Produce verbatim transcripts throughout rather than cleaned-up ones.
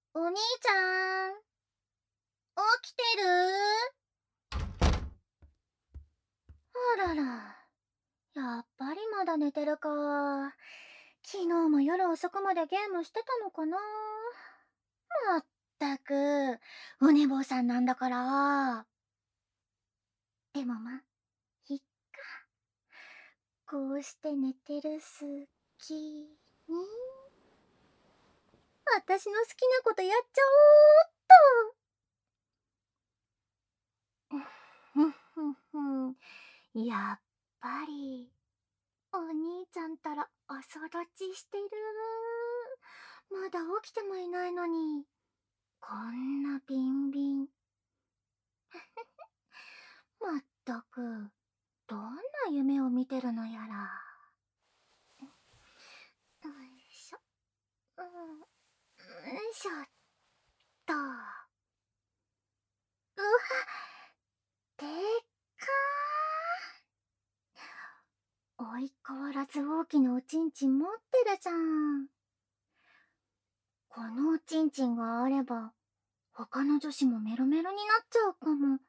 お兄ちゃん、起きてる？あらら、やっぱりまだ寝てるか。昨日も夜遅くまでゲームしてたのかな。まったく、お寝坊さんなんだから。でもま、いっか。こうして寝てる隙に、私の好きなことやっちゃおうっと。ふんふんふん。やっぱり、お兄ちゃんたら朝立ちしてる。まだ起きてもいないのに、こんなビンビン。まったく、どんな夢を見てるのやら。よいしょ。うん、よいしょっと。うわ、でっかー。相変わらず大きなおちんちん持ってるじゃん。このおちんちんがあれば、他の女子もメロメロになっちゃうかも。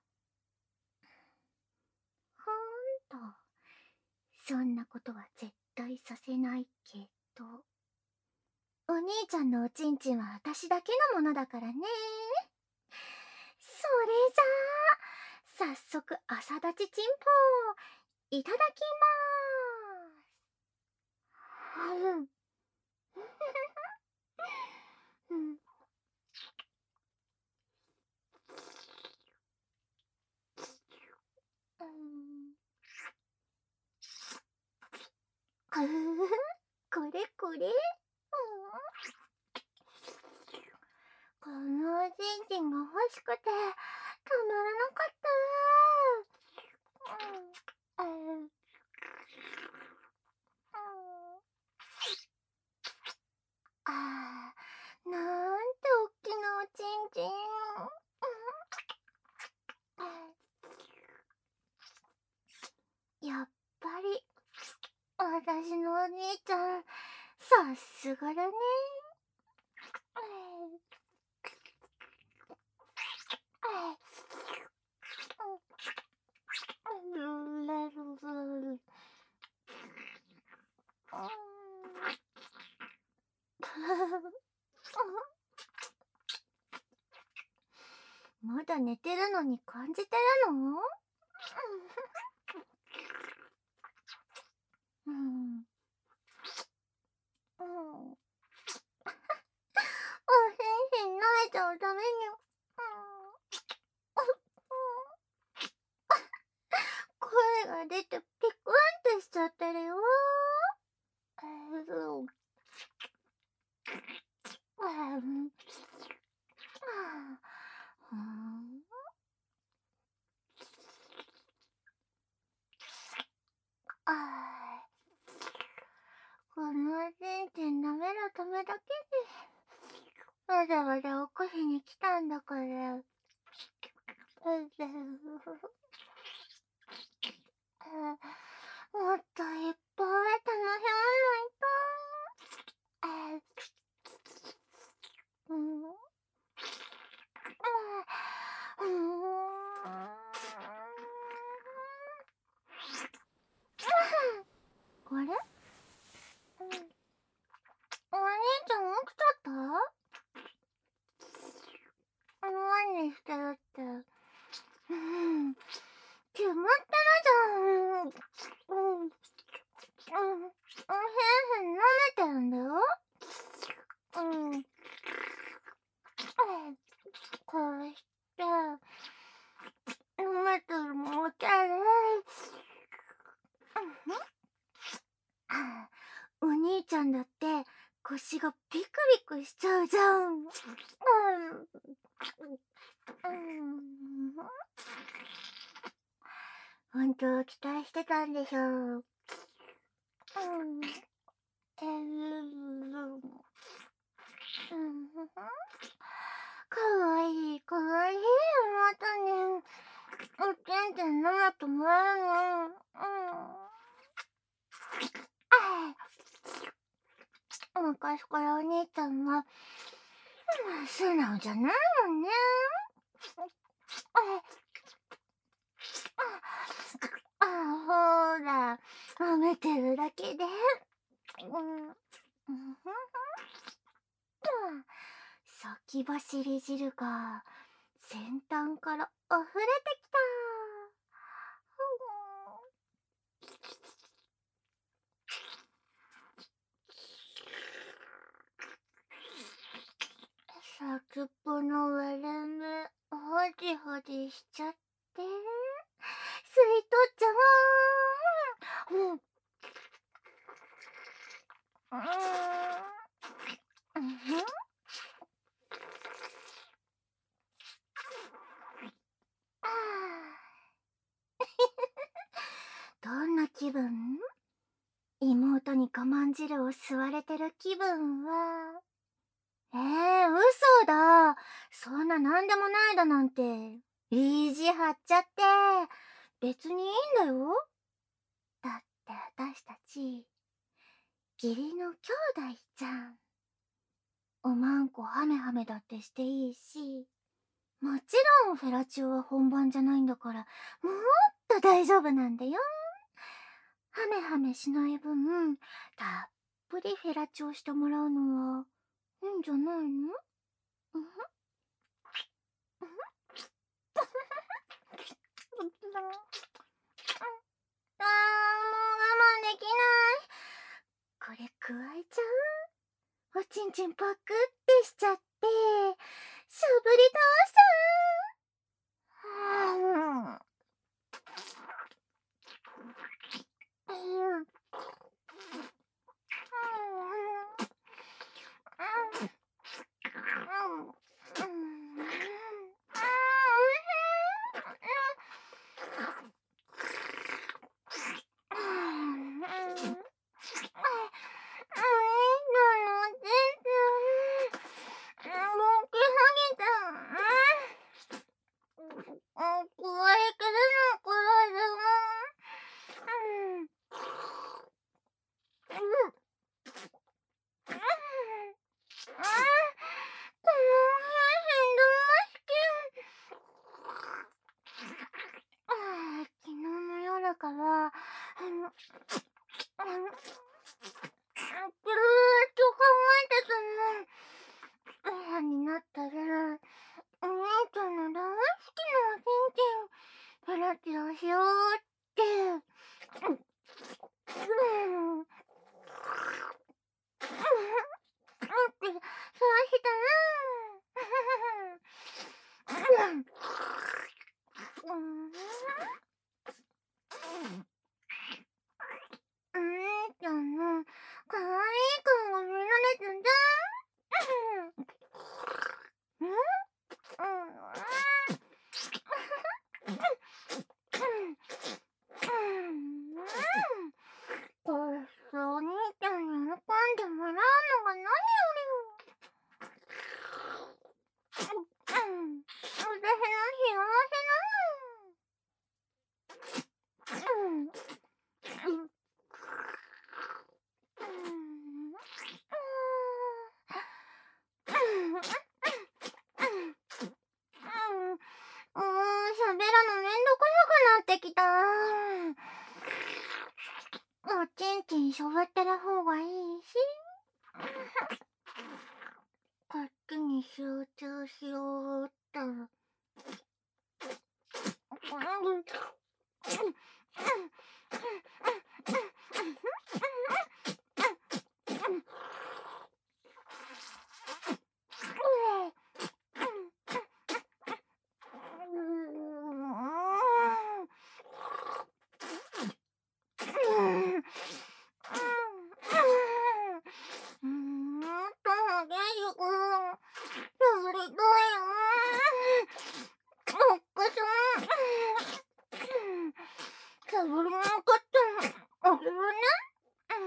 ほんと、そんなことは絶対させないけど。お兄ちゃんのおちんちんは私だけのものだからね。それじゃあ、早速朝立ちチンポいただきまーす。うん。うん。うん。くぅ、これこれ。うん、このおちんちんが欲しくてたまらなかった。うん。うん。うん。あー、なんておっきなおちんちん。やっぱり私のお兄ちゃんさすがだね。まだ寝てるのに感じてるの？うん。うん。おへんへん舐めちゃうために。声が出てピクンってしちゃってるよ。ああ、このおちんちん舐めるためだけでわざわざ起こしに来たんだから。もっといっぱい楽しまないと。うん。あれ、お兄ちゃん起きちゃった？何してるって。うん、決まってるじゃん。うん。うん。へんへん舐めてるんだよ。うん。こうして舐めてるもけで。お兄ちゃんだって腰がビクビクしちゃうじゃん。うん。うん。本当は期待してたんでしょう。うん。えー、うん。かわいいかわいい。またね、おちんちん舐めてもらうの。うん。昔からお兄ちゃんは素直じゃないもんね。あ、ほら、舐めてるだけで。うん。うん先走り汁が先端から溢れてきた。先っぽの割れ目、ほじほじしちゃって、吸い取っちゃう。うん。うんうんどんな気分？妹に我慢汁を吸われてる気分は。えー、嘘だ。そんななんでもないだなんて。意地張っちゃって。別にいいんだよ。だって私たち、義理の兄弟じゃん。おまんこハメハメだってしていいし、もちろんフェラチオは本番じゃないんだから、もっと大丈夫なんだよ。ハメハメしない分、たっぷりフェラチオしてもらうのは、いいんじゃないの？うん？あー、もう我慢できない。これ加えちゃう？おちんちんパクってしちゃって、しゃぶり倒しちゃう。うん。うん。昨日の夜から、あの、あの、ずーっと考えてたの。親になったら、お姉ちゃんの大好きなおちんちん、ペラチオしようって。うん。うん。ってそうしたら、うん。お姉ちゃんの可愛い顔が見られたじゃん。うん。これさ、お兄ちゃんに喜んでもらうのが何よりも。私の幸せなの。うん。うん。もう喋るのめんどくさくなってきた。おちんちんしょぶってる方がいいし、こっちに集中しようっと。サブリもよかった。あげるね。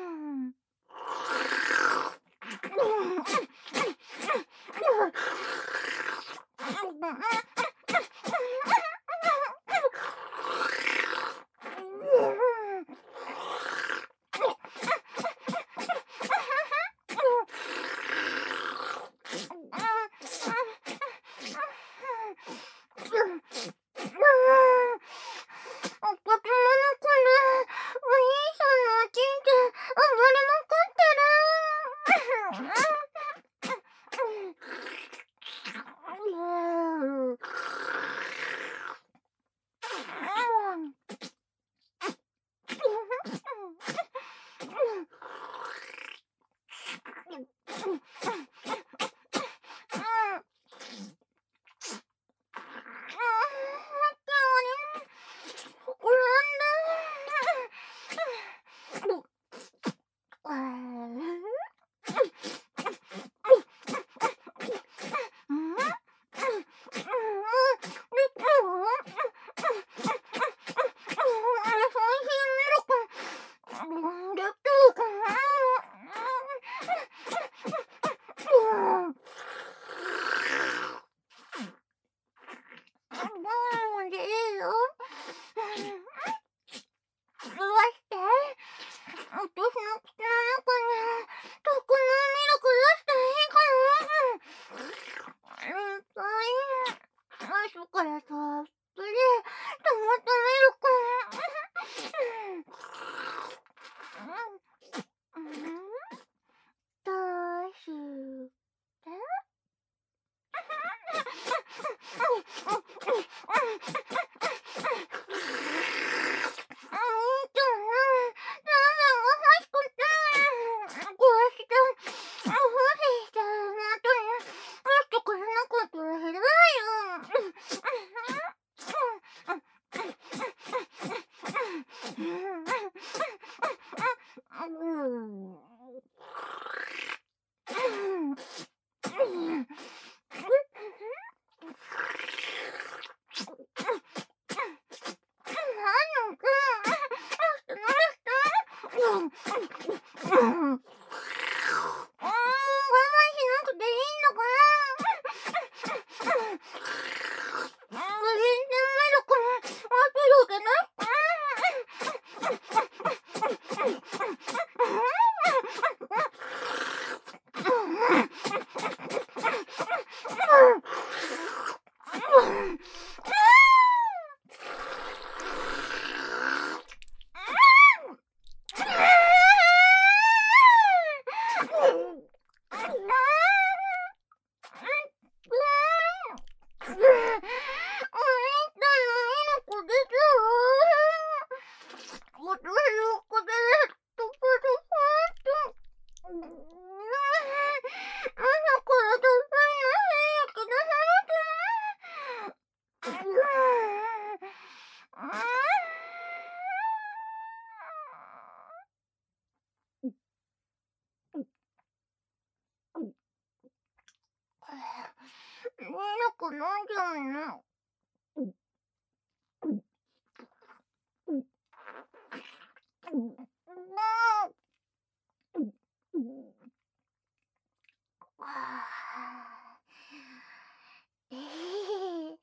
ええ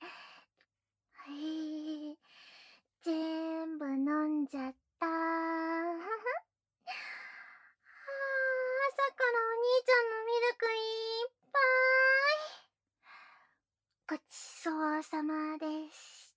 はい全部飲んじゃった。はは朝からお兄ちゃんのミルクいっぱい。ごちそうさまでした。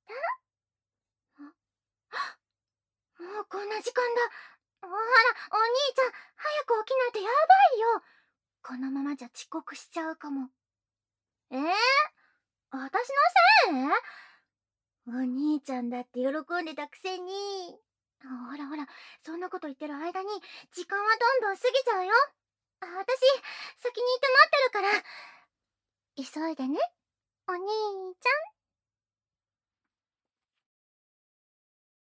もうこんな時間だ。ほら、お兄ちゃん、早く起きないとやばいよ。このままじゃ遅刻しちゃうかも。えー、私のせい？お兄ちゃんだって喜んでたくせに。ほらほら、そんなこと言ってる間に時間はどんどん過ぎちゃうよ。あ私、先に行って待ってるから。急いでね、お兄ちゃん。